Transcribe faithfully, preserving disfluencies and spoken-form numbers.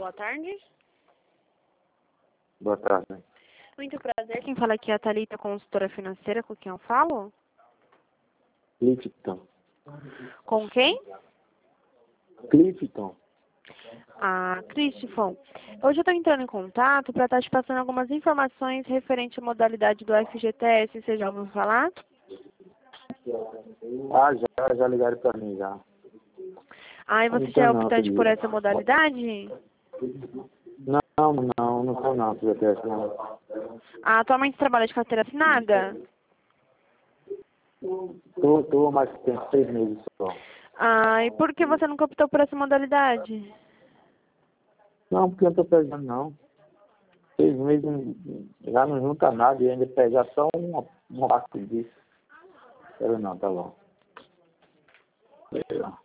boa tarde. Boa tarde. Muito prazer. Quem fala aqui é a Thalita, consultora financeira. Com quem eu falo? Clifton. Com quem? Clifton. Ah, Christopher. Hoje eu estou entrando em contato para estar te passando algumas informações referente à modalidade do F G T S. Você já ouviu falar? Ah, já, já ligaram pra mim, já. Ah, e você já é optante por essa modalidade? Não, não, não sou não, F G T S, não. Ah, atualmente trabalha de carteira assinada? Tô, tô, mas tem seis meses só. Ah, e por que você nunca optou por essa modalidade? Não, porque eu não tô pegando, não. Seis meses já não junta nada e ainda pegar só uma, uma parte disso. Quero não, tá bom. Legal.